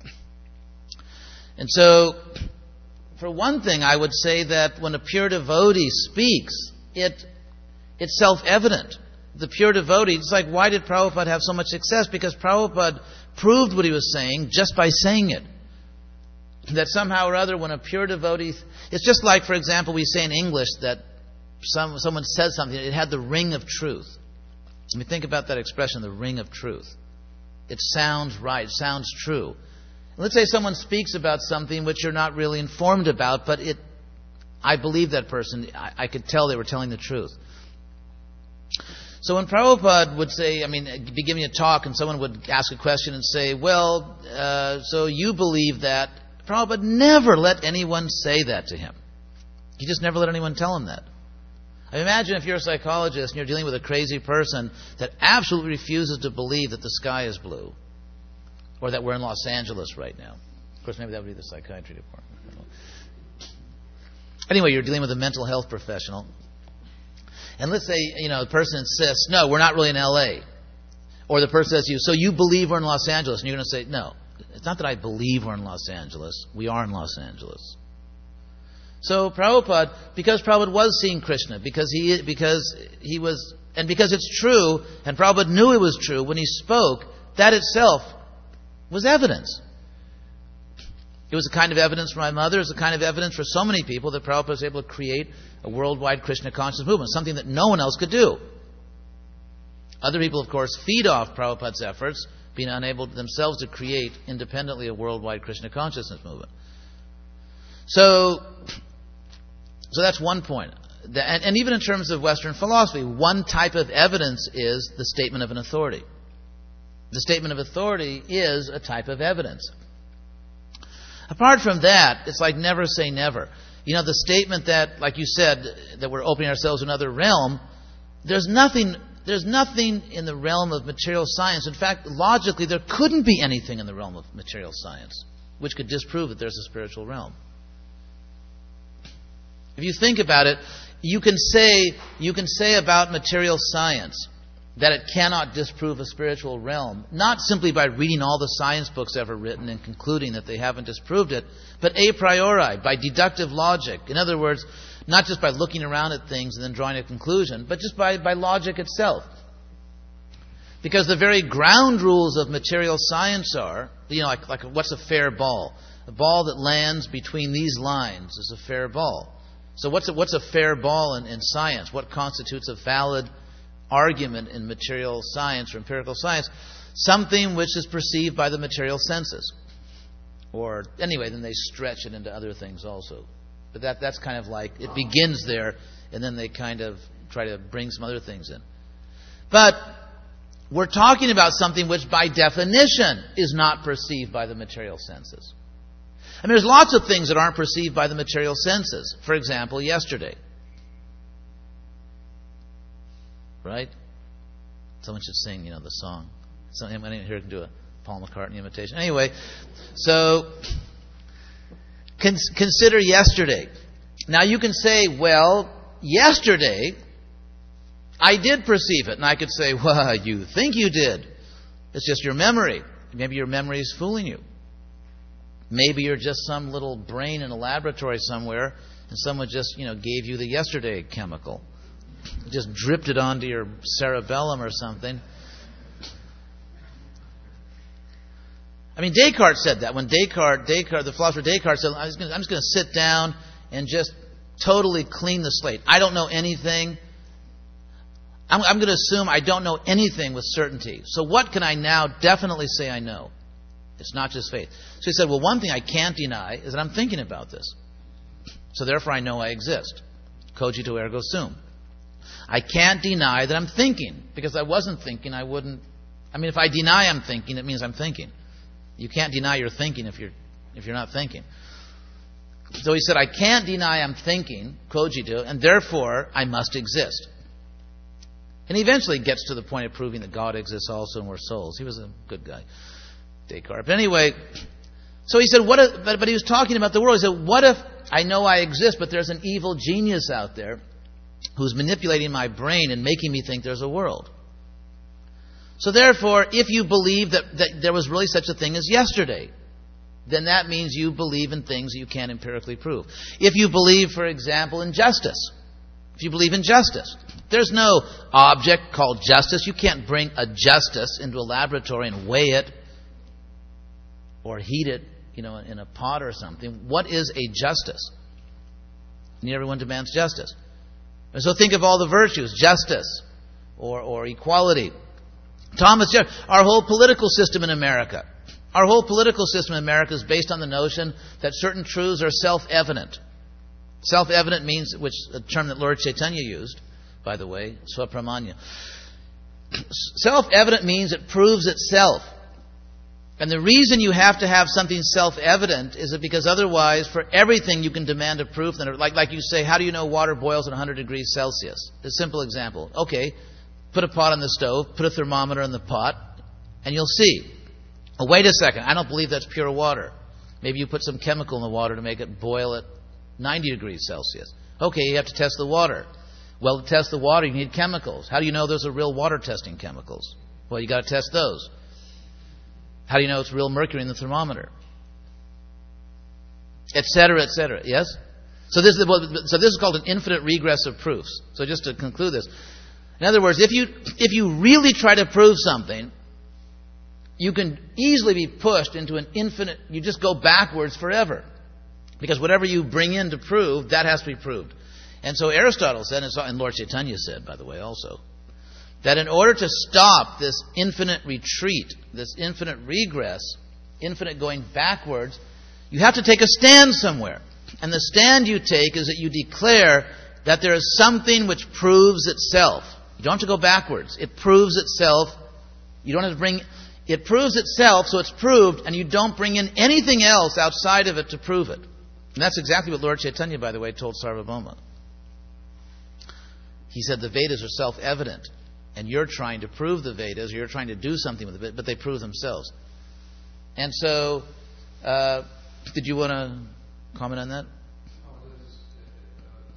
And so, for one thing, I would say that when a pure devotee speaks, it's self-evident. The pure devotee, it's like, why did Prabhupada have so much success? Because Prabhupada proved what he was saying just by saying it. That somehow or other, when a pure devotee... It's just like, for example, we say in English that someone says something, it had the ring of truth. I mean, think about that expression, the ring of truth. It sounds right, it sounds true. Let's say someone speaks about something which you're not really informed about, but I believe that person. I could tell they were telling the truth. So when Prabhupada would say, be giving a talk and someone would ask a question and say, so you believe that, Prabhupada never let anyone say that to him. He just never let anyone tell him that. Imagine if you're a psychologist and you're dealing with a crazy person that absolutely refuses to believe that the sky is blue, or that we're in Los Angeles right now. Of course, maybe that would be the psychiatry department. Anyway, you're dealing with a mental health professional. And let's say, the person insists, no, we're not really in L.A. Or the person says to you, so you believe we're in Los Angeles? And you're going to say, no, it's not that I believe we're in Los Angeles. We are in Los Angeles. So Prabhupada, because Prabhupada was seeing Krishna, because it's true, and Prabhupada knew it was true when he spoke, that itself was evidence. It was a kind of evidence for my mother. It was a kind of evidence for so many people that Prabhupada was able to create a worldwide Krishna conscious movement, something that no one else could do. Other people, of course, feed off Prabhupada's efforts, being unable themselves to create independently a worldwide Krishna consciousness movement. So that's one point. And even in terms of Western philosophy, one type of evidence is the statement of an authority. The statement of authority is a type of evidence. Apart from that, it's like never say never. The statement that, like you said, that we're opening ourselves to another realm, there's nothing in the realm of material science. In fact, logically, there couldn't be anything in the realm of material science which could disprove that there's a spiritual realm. If you think about it, you can say about material science that it cannot disprove a spiritual realm, not simply by reading all the science books ever written and concluding that they haven't disproved it, but a priori, by deductive logic. In other words, not just by looking around at things and then drawing a conclusion, but just by logic itself. Because the very ground rules of material science are, like what's a fair ball? A ball that lands between these lines is a fair ball. So what's a fair ball in science? What constitutes a valid argument in material science or empirical science? Something which is perceived by the material senses. Or anyway, then they stretch it into other things also. But that's kind of like, it begins there, and then they kind of try to bring some other things in. But we're talking about something which by definition is not perceived by the material senses. I mean, there's lots of things that aren't perceived by the material senses. For example, yesterday. Right? Someone should sing, the song. Anyone here can do a Paul McCartney imitation. Anyway, so consider yesterday. Now you can say, well, yesterday I did perceive it. And I could say, well, you think you did. It's just your memory. Maybe your memory is fooling you. Maybe you're just some little brain in a laboratory somewhere and someone just, gave you the yesterday chemical. Just dripped it onto your cerebellum or something. I mean, Descartes said that. When Descartes, the philosopher Descartes said, I'm just going to sit down and just totally clean the slate. I don't know anything. I'm going to assume I don't know anything with certainty. So what can I now definitely say I know? It's not just faith. So he said, well, one thing I can't deny is that I'm thinking about this. So therefore I know I exist. Cogito ergo sum. I can't deny that I'm thinking, because I wasn't thinking, I wouldn't. I mean, if I deny I'm thinking, it means I'm thinking. You can't deny you're thinking if you're not thinking. So he said, I can't deny I'm thinking, cogito, and therefore I must exist. And he eventually gets to the point of proving that God exists also and we're souls. He was a good guy, Descartes. But anyway, so he said, but he was talking about the world. He said, what if I know I exist, but there's an evil genius out there who's manipulating my brain and making me think there's a world? So therefore, if you believe that there was really such a thing as yesterday, then that means you believe in things that you can't empirically prove. If you believe, for example, in justice, there's no object called justice. You can't bring a justice into a laboratory and weigh it or heat it, in a pot or something. What is a justice? And everyone demands justice. And so think of all the virtues, justice or equality. Thomas Jefferson, our whole political system in America is based on the notion that certain truths are self-evident. Self-evident means, which a term that Lord Chaitanya used, by the way, swapramanya. Self-evident means it proves itself. And the reason you have to have something self-evident is that because otherwise, for everything you can demand a proof. Like you say, how do you know water boils at 100 degrees Celsius? A simple example. Okay, put a pot on the stove, put a thermometer in the pot, and you'll see. Oh, wait a second, I don't believe that's pure water. Maybe you put some chemical in the water to make it boil at 90 degrees Celsius. Okay, you have to test the water. Well, to test the water, you need chemicals. How do you know those are real water testing chemicals? Well, you got to test those. How do you know it's real mercury in the thermometer? Etc., etc. Yes? So this is called an infinite regress of proofs. So just to conclude this. In other words, if you really try to prove something, you can easily be pushed into an infinite, you just go backwards forever. Because whatever you bring in to prove, that has to be proved. And so Aristotle said, and Lord Chaitanya said, by the way, also, that in order to stop this infinite retreat, this infinite regress, infinite going backwards, you have to take a stand somewhere. And the stand you take is that you declare that there is something which proves itself. You don't have to go backwards. It proves itself. You don't have to bring... It proves itself, so it's proved, and you don't bring in anything else outside of it to prove it. And that's exactly what Lord Chaitanya, by the way, told Sarvabhauma. He said the Vedas are self-evident, and you're trying to prove the Vedas, or you're trying to do something with it, but they prove themselves. And so, did you want to comment on that?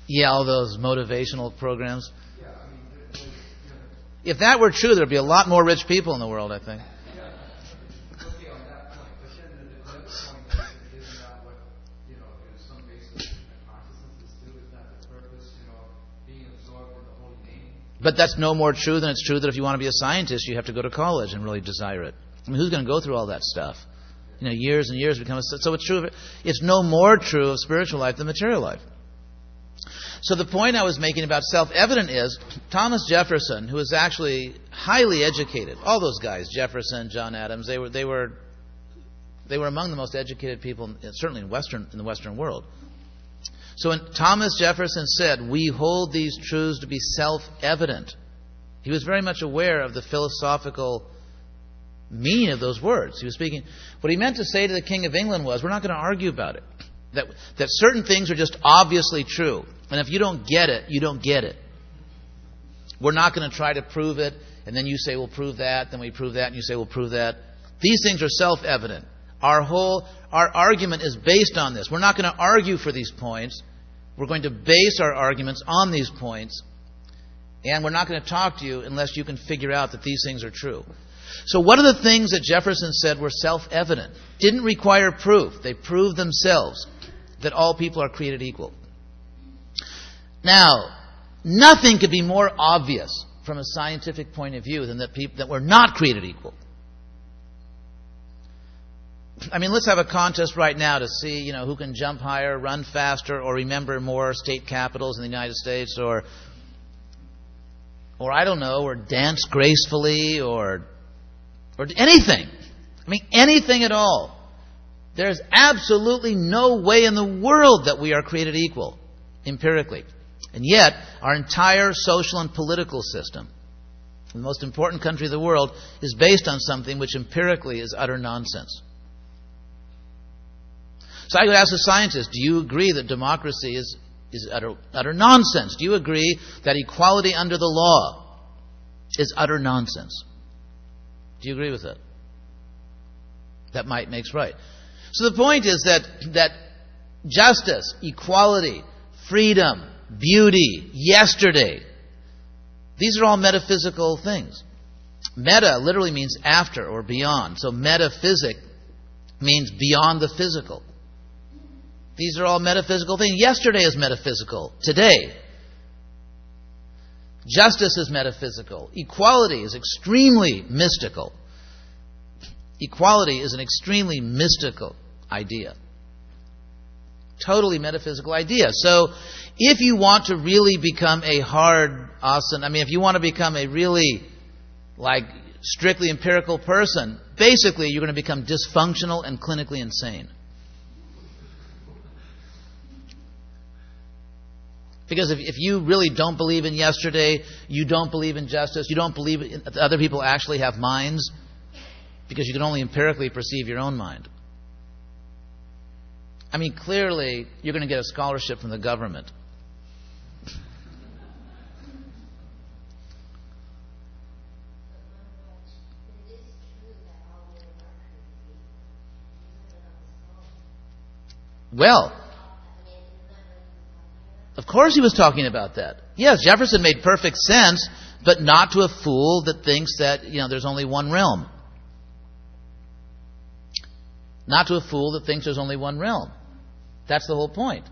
Yeah, all those motivational programs. Yeah, I mean, If that were true, there'd be a lot more rich people in the world, I think. okay on that point, but then the other point is not what, is some basis in the consciousness is still is not the purpose, being absorbed in the holy name. But that's no more true than it's true that if you want to be a scientist, you have to go to college and really desire it. I mean, who's going to go through all that stuff? Years and years become so it's true of it. It's no more true of spiritual life than material life. So the point I was making about self-evident is Thomas Jefferson, who was actually highly educated. All those guys, Jefferson, John Adams, they were among the most educated people, certainly in the Western world. So when Thomas Jefferson said, "We hold these truths to be self-evident," he was very much aware of the philosophical meaning of those words. He was speaking. What he meant to say to the King of England was, we're not going to argue about it. That certain things are just obviously true. And if you don't get it, you don't get it. We're not going to try to prove it, and then you say, we'll prove that, then we prove that, and you say, we'll prove that. These things are self-evident. Our argument is based on this. We're not going to argue for these points. We're going to base our arguments on these points. And we're not going to talk to you unless you can figure out that these things are true. So what are the things that Jefferson said were self-evident? Didn't require proof. They proved themselves that all people are created equal. Now, nothing could be more obvious from a scientific point of view than that we're not created equal. I mean, let's have a contest right now to see, who can jump higher, run faster, or remember more state capitals in the United States, or I don't know, or dance gracefully, or anything. I mean, anything at all. There's absolutely no way in the world that we are created equal, empirically. And yet, our entire social and political system, the most important country of the world, is based on something which empirically is utter nonsense. So I would ask a scientist, do you agree that democracy is utter nonsense? Do you agree that equality under the law is utter nonsense? Do you agree with that? That might makes right. So the point is that justice, equality, freedom, beauty, yesterday, these are all metaphysical things. Meta literally means after or beyond. So metaphysic means beyond the physical. These are all metaphysical things. Yesterday is metaphysical. Today. Justice is metaphysical. Equality is extremely mystical. Equality is an extremely mystical idea. Totally metaphysical idea. So, if you want to really become a hard, if you want to become a really, strictly empirical person, basically you're going to become dysfunctional and clinically insane. Because if you really don't believe in yesterday, you don't believe in justice, you don't believe that other people actually have minds, because you can only empirically perceive your own mind. I mean, clearly, you're going to get a scholarship from the government. Well, of course he was talking about that. Yes, Jefferson made perfect sense, but not to a fool that thinks that, there's only one realm. Not to a fool that thinks there's only one realm. That's the whole point.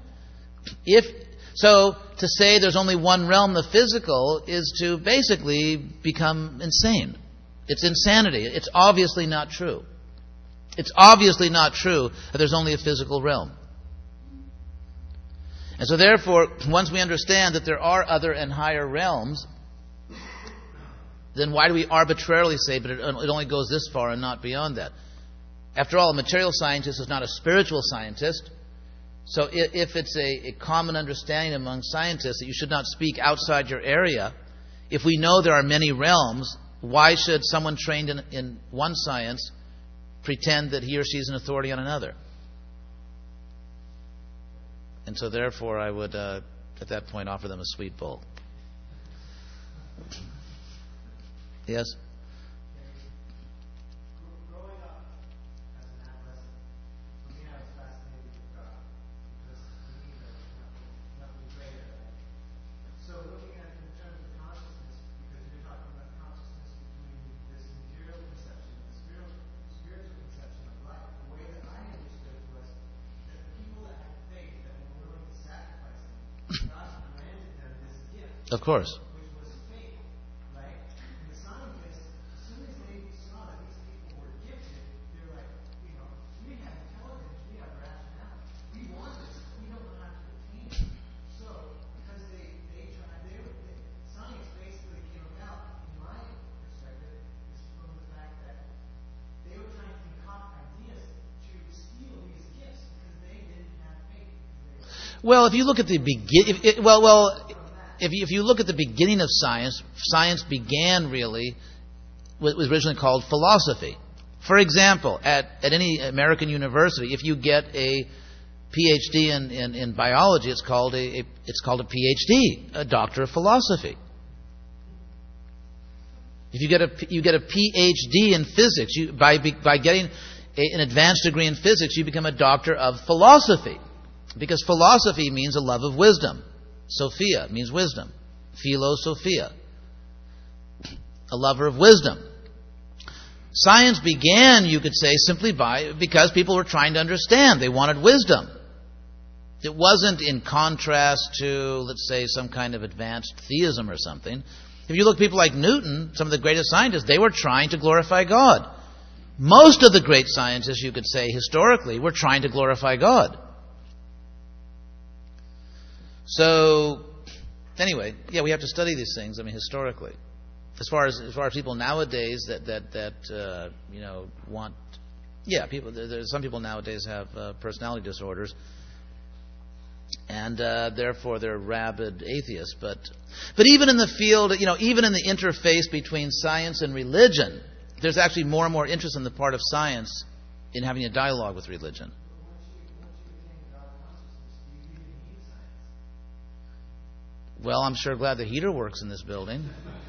So to say there's only one realm, the physical, is to basically become insane. It's insanity. It's obviously not true. It's obviously not true that there's only a physical realm. And so therefore, once we understand that there are other and higher realms, then why do we arbitrarily say, but it only goes this far and not beyond that? After all, a material scientist is not a spiritual scientist. So if it's a common understanding among scientists that you should not speak outside your area, if we know there are many realms, why should someone trained in one science pretend that he or she is an authority on another? And so therefore I would, at that point, offer them a sweet bowl. Yes? Growing up as an adolescent, for me I was fascinated with God, because to me there was nothing greater than Of course. which was fake, right? And the scientists, as soon as they saw that these people were gifted, they're like, we have intelligence, we have rationale, we want this, we don't know how to attain it. So, because science basically came about, in my perspective, is from the fact that they were trying to concoct ideas to steal these gifts because they didn't have faith. Well, if you look at the if you look at the beginning of science, science began really what was originally called philosophy. For example, at any American university, if you get a PhD in biology, it's called a PhD, a doctor of philosophy. If you get a PhD in physics, by getting an advanced degree in physics, you become a doctor of philosophy, because philosophy means a love of wisdom. Sophia means wisdom. Philosophia, a lover of wisdom. Science began, you could say, simply because people were trying to understand. They wanted wisdom. It wasn't in contrast to, let's say, some kind of advanced theism or something. If you look at people like Newton, some of the greatest scientists, they were trying to glorify God. Most of the great scientists, you could say, historically, were trying to glorify God. So, anyway, yeah, we have to study these things. I mean, historically, as far as people nowadays that want, yeah, people. There's some people nowadays have personality disorders, and therefore they're rabid atheists. But even in the field, even in the interface between science and religion, there's actually more and more interest on the part of science in having a dialogue with religion. Well, I'm sure glad the heater works in this building.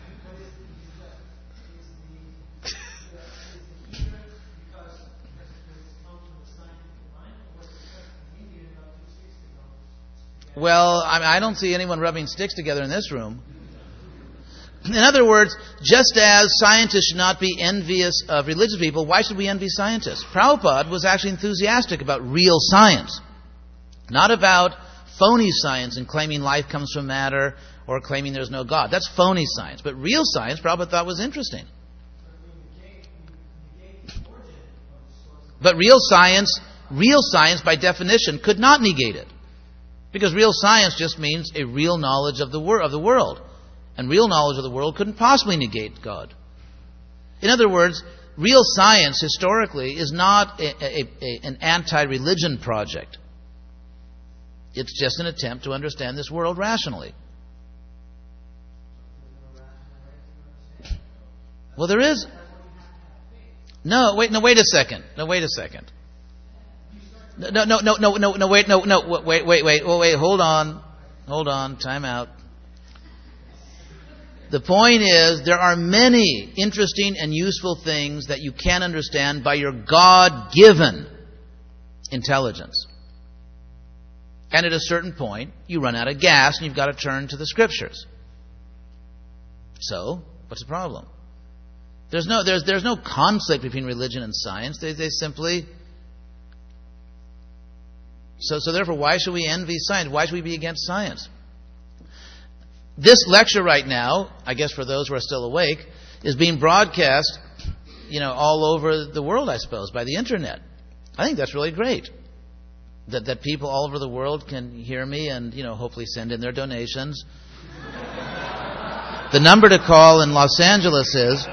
Well, I don't see anyone rubbing sticks together in this room. In other words, just as scientists should not be envious of religious people, why should we envy scientists? Prabhupada was actually enthusiastic about real science, not about phony science and claiming life comes from matter or claiming there's no God. That's phony science. But real science, Prabhupada thought was interesting. But real science by definition could not negate it. Because real science just means a real knowledge of the world. And real knowledge of the world couldn't possibly negate God. In other words, real science historically is not an anti-religion project. It's just an attempt to understand this world rationally. Well, there is. Wait a second. Wait, hold on, time out. The point is, there are many interesting and useful things that you can understand by your God-given intelligence. And at a certain point, you run out of gas and you've got to turn to the Scriptures. So, what's the problem? There's no conflict between religion and science. They simply... So therefore, why should we envy science? Why should we be against science? This lecture right now, I guess for those who are still awake, is being broadcast, all over the world, I suppose, by the internet. I think that's really great. That people all over the world can hear me and, hopefully send in their donations. The number to call in Los Angeles is...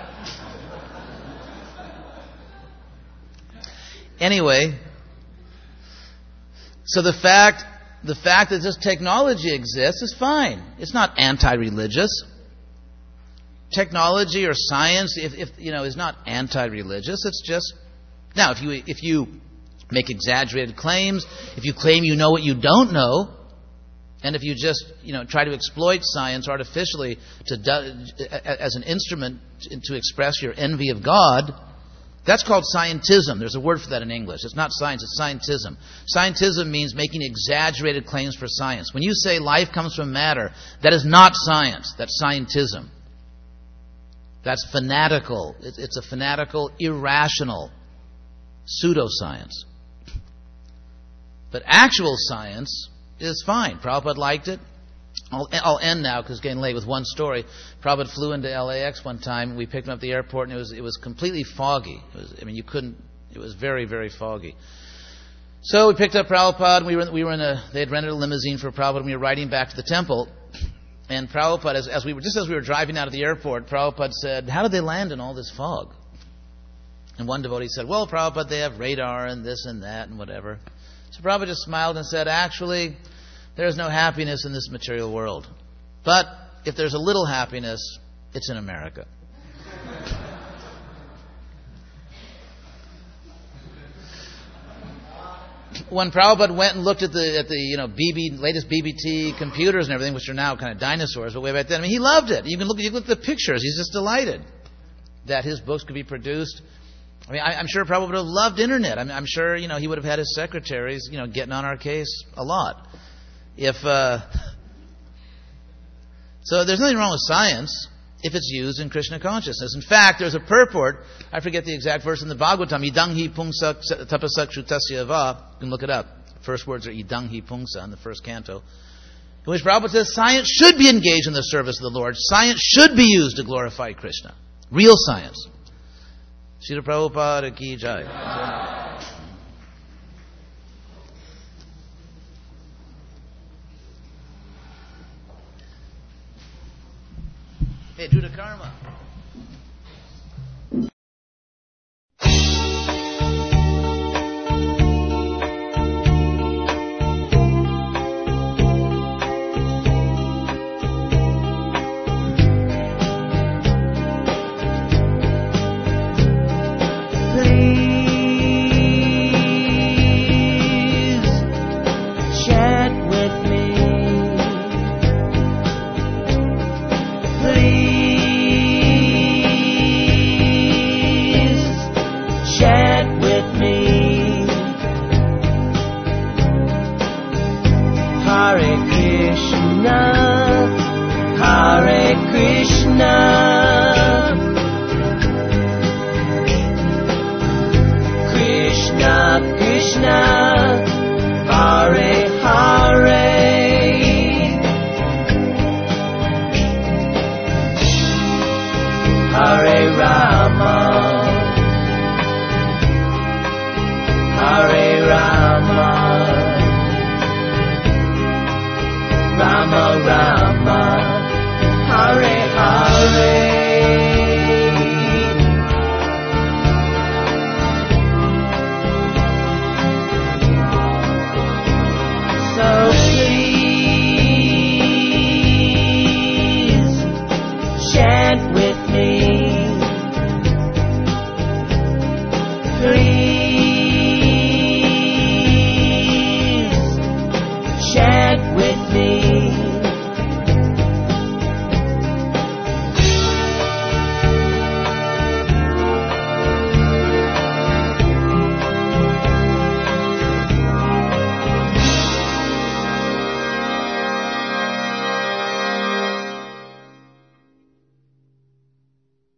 Anyway, so the fact that this technology exists is fine. It's not anti-religious. Technology or science, is not anti-religious. It's just... Now, if you make exaggerated claims, if you claim you know what you don't know, and if you just try to exploit science artificially as an instrument to express your envy of God, that's called scientism. There's a word for that in English. It's not science, it's scientism. Scientism means making exaggerated claims for science. When you say life comes from matter, that is not science. That's scientism. That's fanatical. It's a fanatical, irrational pseudoscience. But actual science is fine. Prabhupada liked it. I'll end now because it's getting late with one story. Prabhupada flew into LAX one time. We picked him up at the airport, and it was completely foggy. It was very, very foggy. So we picked up Prabhupada, and we were they had rented a limousine for Prabhupada, and we were riding back to the temple. And Prabhupada, as we were driving out of the airport, Prabhupada said, "How did they land in all this fog?" And one devotee said, "Well, Prabhupada, they have radar and this and that and whatever." So Prabhupada just smiled and said, "Actually, there is no happiness in this material world. But if there's a little happiness, it's in America." When Prabhupada went and looked at the latest BBT computers and everything, which are now kind of dinosaurs, but way back then, he loved it. You can look at the pictures. He's just delighted that his books could be produced. I'm sure Prabhupada would have loved internet. I'm sure he would have had his secretaries getting on our case a lot. So there's nothing wrong with science if it's used in Krishna consciousness. In fact, there's a purport, I forget the exact verse in the Bhagavatam, idanghi pungsa tapasak shutasya va. You can look it up. The first words are idanghi pungsa in the first canto. In which Prabhupada says science should be engaged in the service of the Lord. Science should be used to glorify Krishna. Real science. Srila Prabhupada ki jai. Hey, Judah Karma.